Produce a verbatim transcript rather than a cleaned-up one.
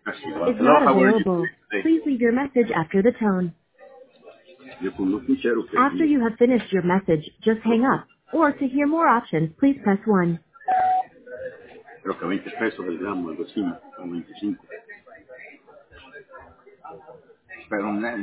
is not available. Please leave your message after the tone. After you have finished your message, just hang up. Or to hear more options, please press one. Creo que veinte pesos el gramo, algo así, o veinticinco. Pero un nen.